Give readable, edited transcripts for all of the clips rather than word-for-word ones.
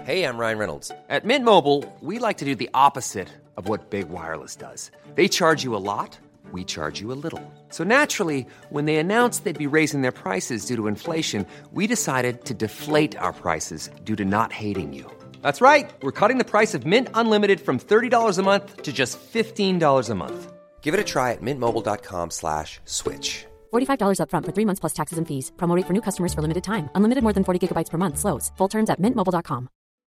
Hey, I'm Ryan Reynolds. At Mint Mobile, we like to do the opposite of what Big Wireless does. They charge you a lot, we charge you a little. So naturally, when they announced they'd be raising their prices due to inflation, we decided to deflate our prices due to not hating you. That's right. We're cutting the price of Mint Unlimited from $30 a month to just $15 a month. Give it a try at mintmobile.com/switch. $45 up front for 3 months plus taxes and fees. Promo rate for new customers for limited time. Unlimited more than 40 gigabytes per month. Slows full terms at mintmobile.com.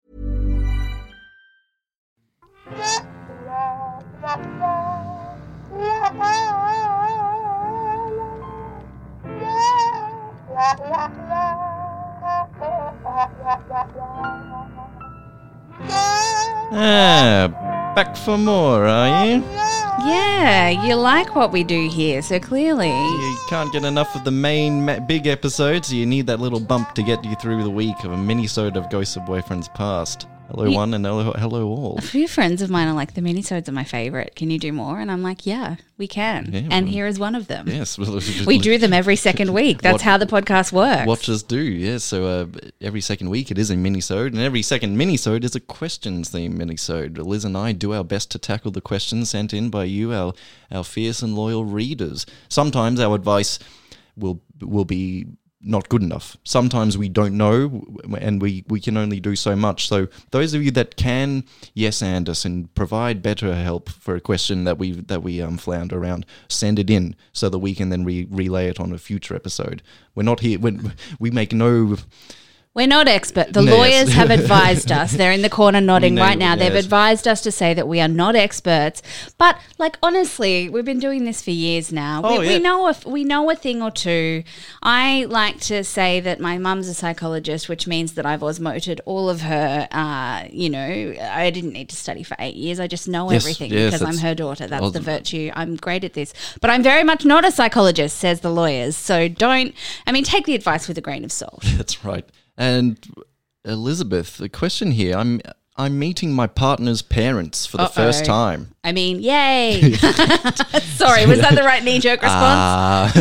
Back for more, are you? Yeah, you like what we do here, so clearly. You can't get enough of the main big episodes, so you need that little bump to get you through the week of a mini-sode of Ghosts of Boyfriends Past. Hello one and hello all. A few friends of mine are like, the minisodes are my favourite. Can you do more? And I'm like, yeah, we can. Yeah, and here is one of them. Yes. We do them every second week. That's how the podcast works. Watchers do, yes. So every second week it is a minisode, and every second minisode is a questions-themed minisode. Liz and I do our best to tackle the questions sent in by you, our fierce and loyal readers. Sometimes our advice will be not good enough. Sometimes we don't know, and we can only do so much. So those of you that can yes-and us and provide better help for a question that we flounder around, send it in so that we can then relay it on a future episode. We're not here. We make no. We're not expert. The lawyers have advised us. They're in the corner nodding right now. They've advised us to say that we are not experts. But, like, honestly, we've been doing this for years now. We know a thing or two. I like to say that my mum's a psychologist, which means that I've osmoted all of her, I didn't need to study for 8 years. I just know everything because I'm her daughter. That's the virtue. I'm great at this. But I'm very much not a psychologist, says the lawyers. So take the advice with a grain of salt. That's right. And Elizabeth, the question here, I'm meeting my partner's parents for the first time. I mean, yay. Sorry, was that the right knee-jerk response?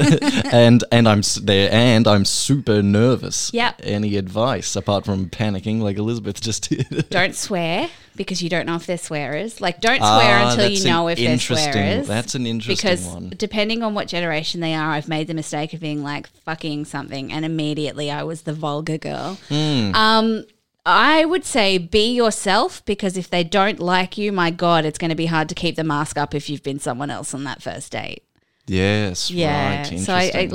And I'm there, and I'm super nervous. Yep. Any advice apart from panicking like Elizabeth just did? Don't swear, because you don't know if they're swearers. Like, don't swear until you know if they're swearers. That's an interesting one. Because depending on what generation they are, I've made the mistake of being like, fucking something, and immediately I was the vulgar girl. I would say be yourself, because if they don't like you, my God, it's going to be hard to keep the mask up if you've been someone else on that first date. Yes, right. So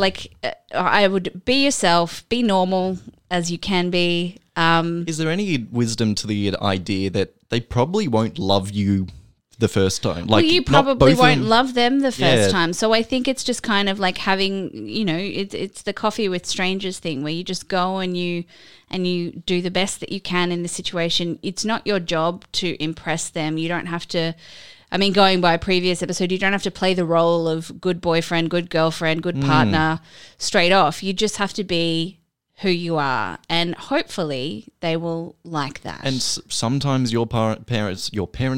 I would be yourself, be normal as you can be. Is there any wisdom to the idea that they probably won't love you the first time? Like, well, you probably won't love them the first time. So I think it's just kind of like having, it's the coffee with strangers thing, where you just go and you do the best that you can in the situation. It's not your job to impress them. You don't have to, going by a previous episode, you don't have to play the role of good boyfriend, good girlfriend, good partner straight off. You just have to be who you are, and hopefully they will like that. And sometimes your partner's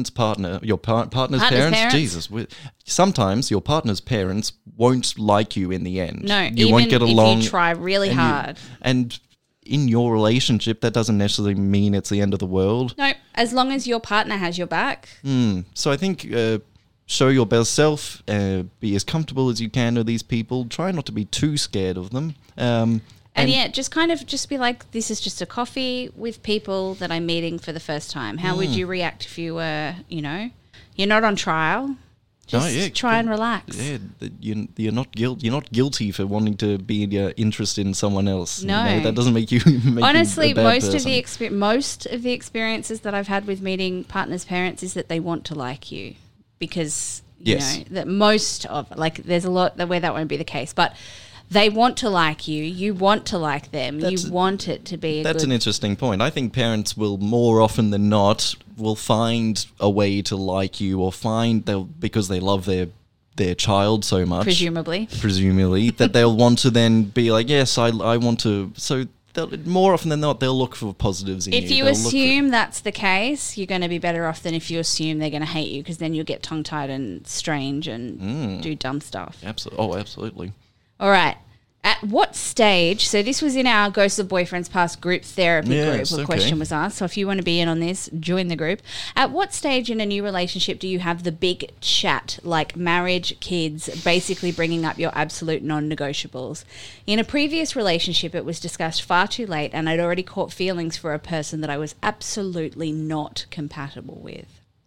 parents, Jesus, sometimes your partner's parents won't like you in the end. No, you won't get along if you try really hard. And in your relationship, that doesn't necessarily mean it's the end of the world. No, as long as your partner has your back. So I think show your best self, be as comfortable as you can with these people. Try not to be too scared of them. And just be like, this is just a coffee with people that I'm meeting for the first time. How would you react if you were, you're not on trial. Just try and relax. Yeah, you're not guilty for wanting to be interested in someone else. No, that doesn't make you. Honestly, you a bad most person. most of the experiences that I've had with meeting partners' parents is that they want to like you, because you know that most of there's a lot where that won't be the case, but. They want to like you. You want to like them. You want it to be That's an interesting point. I think parents will more often than not will find a way to like you, or because they love their child so much. Presumably, that they'll want to then be like, yes, I want to. So more often than not, they'll look for positives in you. If you assume that's the case, you're going to be better off than if you assume they're going to hate you, because then you'll get tongue-tied and strange and do dumb stuff. Absolutely. Oh, absolutely. All right. at what stage, so this was in our Ghosts of Boyfriends Past group therapy group, the question was asked, so if you want to be in on this, join the group. At what stage in a new relationship do you have the big chat, like marriage, kids, basically bringing up your absolute non-negotiables? In a previous relationship, it was discussed far too late, and I'd already caught feelings for a person that I was absolutely not compatible with.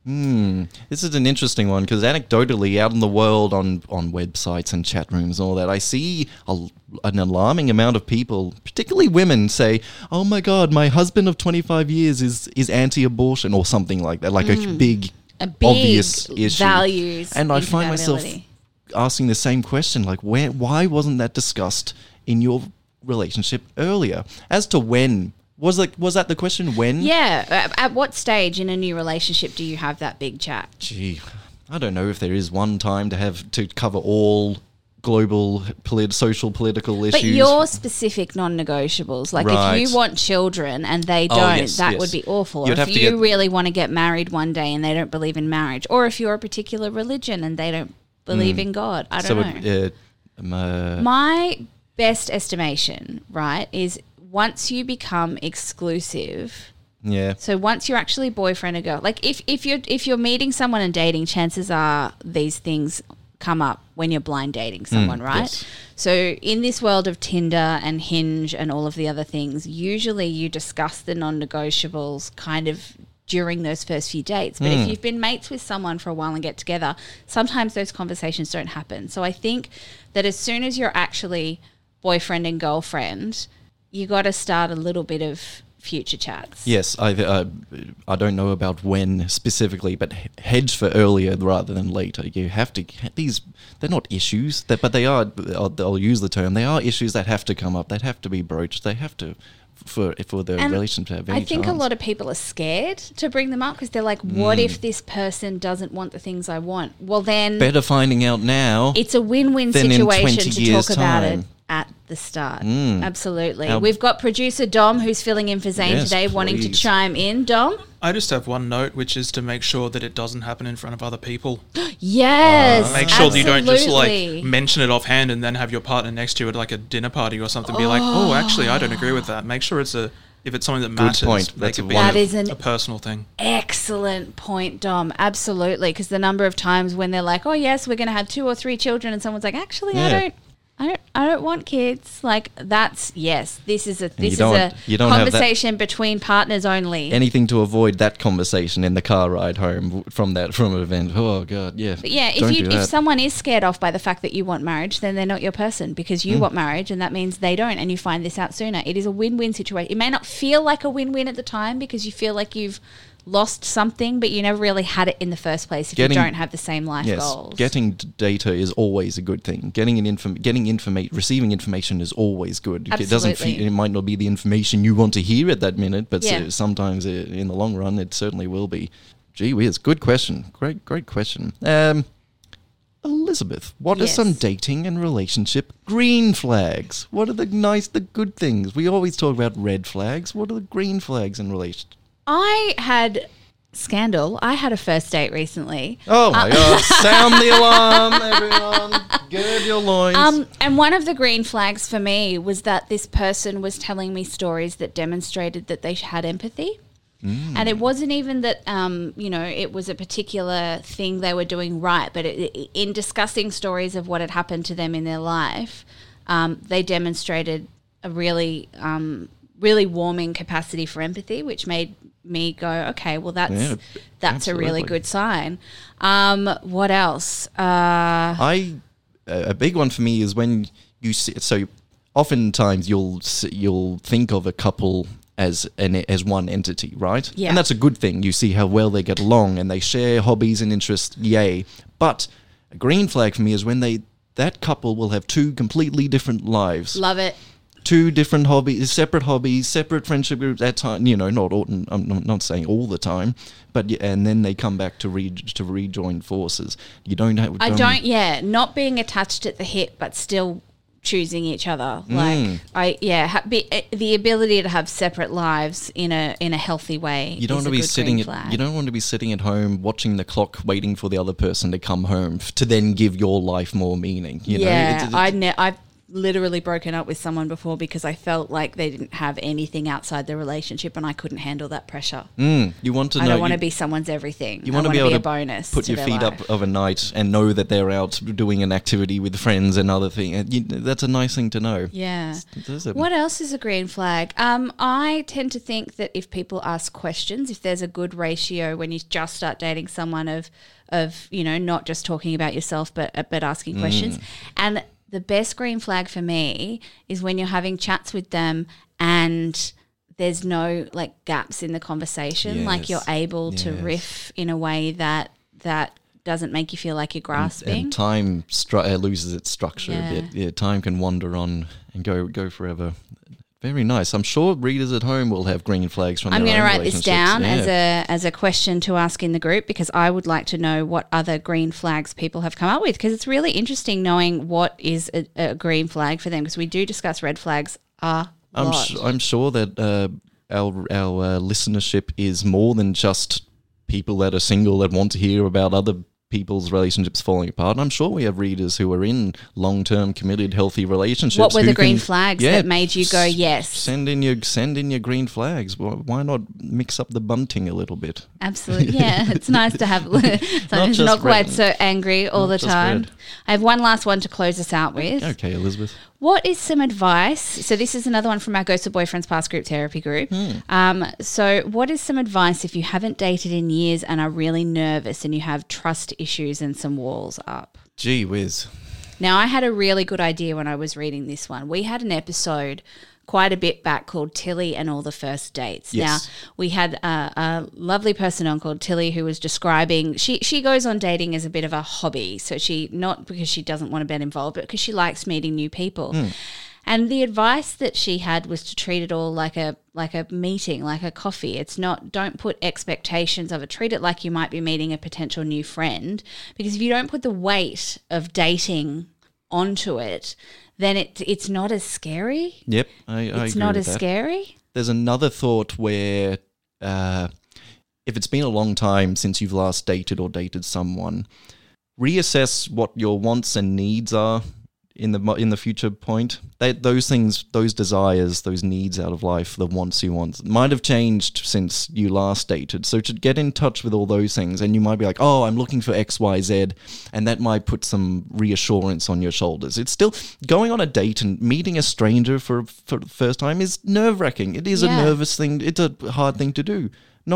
This is an interesting one because anecdotally out in the world on websites and chat rooms and all that, I see an alarming amount of people, particularly women, say, oh my God, my husband of 25 years is anti-abortion or something like that, like a big obvious issue. Values. And I find myself asking the same question, like why wasn't that discussed in your relationship earlier? As to when. Was that the question? When? Yeah. At what stage in a new relationship do you have that big chat? Gee, I don't know if there is one time to cover all global social political issues. But your specific non-negotiables, like if you want children and they don't, that would be awful. Or if you really want to get married one day and they don't believe in marriage, or if you're a particular religion and they don't believe in God, I don't know. My best estimation, right, is once you become exclusive. Yeah. So once you're actually boyfriend and girl, like if you're meeting someone and dating, chances are these things come up when you're blind dating someone, right? Yes. So in this world of Tinder and Hinge and all of the other things, usually you discuss the non-negotiables kind of during those first few dates. But if you've been mates with someone for a while and get together, sometimes those conversations don't happen. So I think that as soon as you're actually boyfriend and girlfriend, you got to start a little bit of future chats. Yes, I don't know about when specifically, but hedge for earlier rather than later. You have to they're not issues, but they are. I'll use the term. They are issues that have to come up. They have to be broached. They have to for the relationship to have any I think chance. a lot of people are scared to bring them up because they're like, what if this person doesn't want the things I want? Well, then better finding out now. It's a win-win situation to talk about it at the start. Absolutely. We've got producer Dom who's filling in for Zane today, wanting to chime in. Dom? I just have one note, which is to make sure that it doesn't happen in front of other people. Yes. Make sure that you don't just like mention it offhand and then have your partner next to you at like a dinner party or something. Be like, oh, actually, I don't agree with that. Make sure if it's something that matters, make it be a personal thing. Excellent point, Dom. Absolutely. Because the number of times when they're like, oh, yes, we're going to have 2 or 3 children, and someone's like, actually, I don't want kids. Like this is a conversation between partners only. Anything to avoid that conversation in the car ride home from an event. Oh God, yeah. But yeah, if someone is scared off by the fact that you want marriage, then they're not your person because you want marriage, and that means they don't, and you find this out sooner. It is a win-win situation. It may not feel like a win-win at the time because you feel like you've lost something, but you never really had it in the first place if you don't have the same life goals. Getting data is always a good thing. Receiving information is always good. Absolutely. It might not be the information you want to hear at that minute, but sometimes in the long run, it certainly will be. Gee whiz, good question. Great question. Elizabeth, what are some dating and relationship green flags? What are the good things? We always talk about red flags. What are the green flags in relation? I had a first date recently. Oh my God, sound the alarm, everyone. Gird your loins. And one of the green flags for me was that this person was telling me stories that demonstrated that they had empathy. And it wasn't even that, it was a particular thing they were doing right, but in discussing stories of what had happened to them in their life, they demonstrated a really warming capacity for empathy, which made me go, okay, well, that's a really good sign. What else? A big one for me is when you see. So, oftentimes you'll think of a couple as one entity, right? Yeah. And that's a good thing. You see how well they get along and they share hobbies and interests. Yay! But a green flag for me is when that couple will have 2 completely different lives. Love it. 2 different separate hobbies, separate friendship groups at time. I'm not saying all the time, but and then they come back to rejoin forces. You don't have. Not being attached at the hip, but still choosing each other. The ability to have separate lives in a healthy way. You don't want to be sitting. You don't want to be sitting at home watching the clock, waiting for the other person to come home to then give your life more meaning. You know? I've literally broken up with someone before because I felt like they didn't have anything outside the relationship and I couldn't handle that pressure. You want to know. I don't want to be someone's everything. You want to be able to a bonus put your feet up of a night and know that they're out doing an activity with friends and other things. That's a nice thing to know. Yeah. What else is a green flag? I tend to think that if people ask questions, if there's a good ratio when you just start dating someone of not just talking about yourself but asking questions. And the best green flag for me is when you're having chats with them and there's no like gaps in the conversation. Yes. Like you're able to riff in a way that doesn't make you feel like you're grasping. And time loses its structure a bit. Yeah, time can wander on and go forever. Very nice. I'm sure readers at home will have green flags from their own relationships. I'm going to write this down as a question to ask in the group because I would like to know what other green flags people have come up with because it's really interesting knowing what is a green flag for them because we do discuss red flags a lot. I'm sure that our listenership is more than just people that are single that want to hear about other people's relationships falling apart. I'm sure we have readers who are in long-term, committed, healthy relationships. What were the green flags that made you go yes? Send in your green flags. Why not mix up the bunting a little bit? Absolutely, yeah. It's nice to have sometimes not quite so angry all the time. I have one last one to close us out with. Okay, Elizabeth. What is some advice? So this is another one from our Ghost of Boyfriends Past group therapy group. So what is some advice if you haven't dated in years and are really nervous and you have trust issues and some walls up? Gee whiz. Now, I had a really good idea when I was reading this one. We had an episode quite a bit back called Tilly and All the First Dates. Yes. Now, we had a lovely person on called Tilly who was describing, she goes on dating as a bit of a hobby. So not because she doesn't want to get involved, but because she likes meeting new people. And the advice that she had was to treat it all like a meeting, like a coffee. It's not, don't put expectations of it. Treat it like you might be meeting a potential new friend. Because if you don't put the weight of dating onto it, then it's not as scary. Yep, I agree It's not with as that. scary. There's another thought where if it's been a long time since you've last dated or dated someone, reassess what your wants and needs are in the future point. Those things, those desires, those needs out of life, the wants you want, might have changed since you last dated. So to get in touch with all those things, and you might be like, oh, I'm looking for X, Y, Z, and that might put some reassurance on your shoulders. It's still going on a date and meeting a stranger for the first time is nerve-wracking. It is a nervous thing. It's a hard thing to do.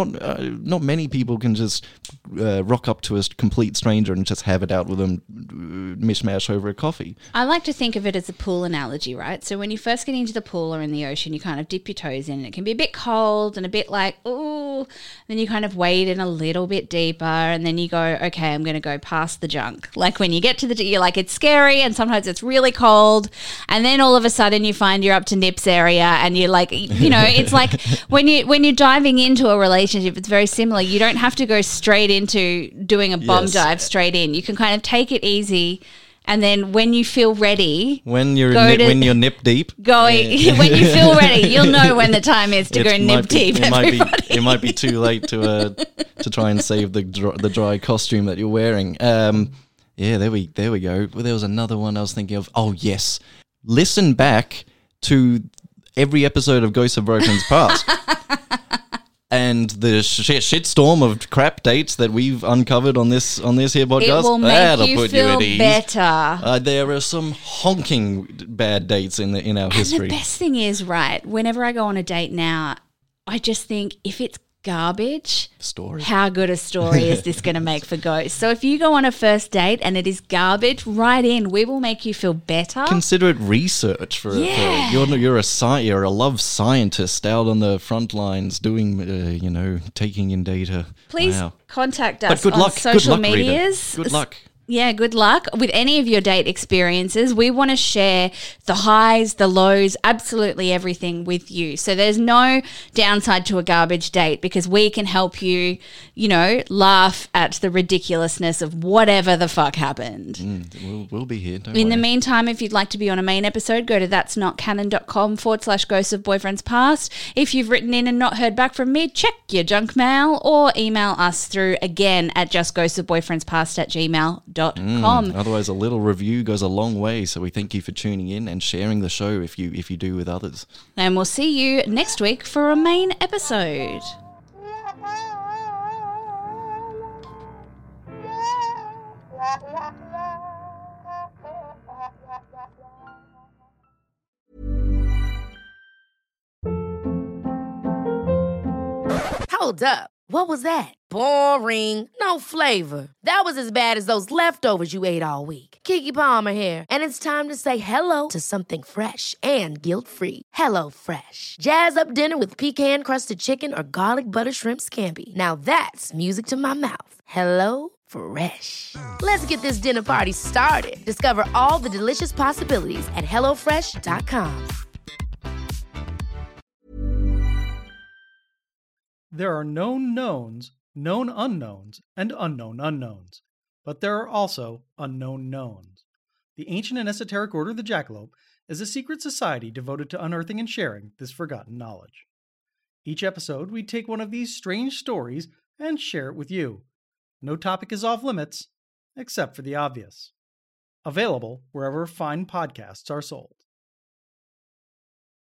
Not many people can just rock up to a complete stranger and just have it out with them, mishmash over a coffee. I like to think of it as a pool analogy, right? So when you first get into the pool or in the ocean, you kind of dip your toes in. And it can be a bit cold and a bit like, ooh. Then you kind of wade in a little bit deeper and then you go, okay, I'm going to go past the junk. Like when you get to you're like, it's scary and sometimes it's really cold. And then all of a sudden you find you're up to Nips area and you're like, it's like when you're diving into a relationship, it's very similar. You don't have to go straight into doing a bomb dive straight in. You can kind of take it easy, and then when you feel ready, when you're nip deep, when you feel ready, you'll know when the time is to go nip deep. It might be too late to try and save the dry costume that you're wearing. There we go. Well, there was another one I was thinking of. Oh yes, listen back to every episode of Ghosts of Boyfriends Past. And the shitstorm of crap dates that we've uncovered on this here podcast, it will make you feel better. There are some honking bad dates in our history. And the best thing is, right, whenever I go on a date now, I just think if it's garbage, how good a story is this going to make for Ghosts? So if you go on a first date and it is garbage, write in. We will make you feel better. Consider it research for you're a love scientist out on the front lines doing taking in data. Please contact us on social medias. Good luck. Yeah, good luck with any of your date experiences. We want to share the highs, the lows, absolutely everything with you. So there's no downside to a garbage date because we can help you, laugh at the ridiculousness of whatever the fuck happened. We'll be here. In the meantime, if you'd like to be on a main episode, go to that'snotcanon.com/Ghosts of Boyfriends Past. If you've written in and not heard back from me, check your junk mail or email us through again at justghostsofboyfriendspast@gmail.com. gmail.com. Otherwise, a little review goes a long way, so we thank you for tuning in and sharing the show if you do with others. And we'll see you next week for a main episode. Hold up. What was that? Boring. No flavor. That was as bad as those leftovers you ate all week. Keke Palmer here, and it's time to say hello to something fresh and guilt-free. HelloFresh. Jazz up dinner with pecan-crusted chicken or garlic butter shrimp scampi. Now that's music to my mouth. HelloFresh. Let's get this dinner party started. Discover all the delicious possibilities at HelloFresh.com. There are known knowns, known unknowns, and unknown unknowns. But there are also unknown knowns. The ancient and esoteric Order of the Jackalope is a secret society devoted to unearthing and sharing this forgotten knowledge. Each episode, we take one of these strange stories and share it with you. No topic is off limits, except for the obvious. Available wherever fine podcasts are sold.